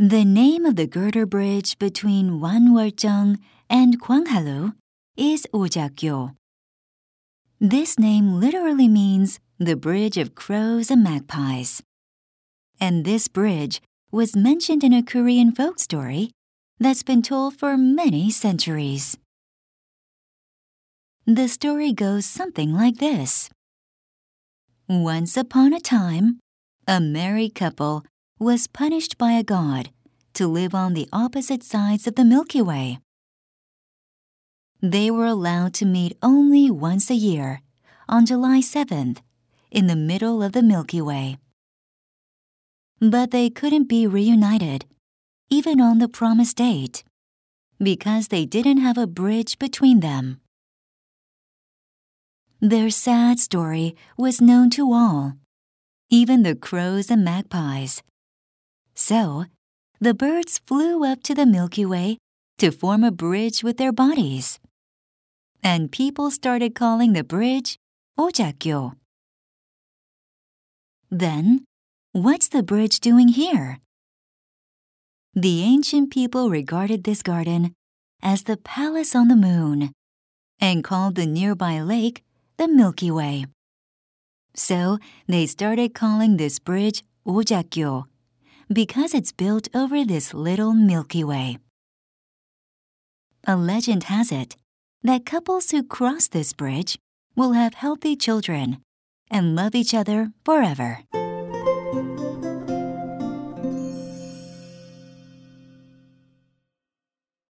The name of the girder bridge between Wanwoljeong and Gwanghalu is Ojakgyo. This name literally means the bridge of crows and magpies. And this bridge was mentioned in a Korean folk story that's been told for many centuries. The story goes something like this. Once upon a time, a married couple was punished by a god to live on the opposite sides of the Milky Way. They were allowed to meet only once a year, on July 7th, in the middle of the Milky Way. But they couldn't be reunited, even on the promised date, because they didn't have a bridge between them. Their sad story was known to all, even the crows and magpies. So, the birds flew up to the Milky Way to form a bridge with their bodies. And people started calling the bridge Ojakgyo. Then, what's the bridge doing here? The ancient people regarded this garden as the palace on the moon and called the nearby lake the Milky Way. So they started calling this bridge Ojakgyo because it's built over this little Milky Way. A legend has it that couples who cross this bridge will have healthy children and love each other forever.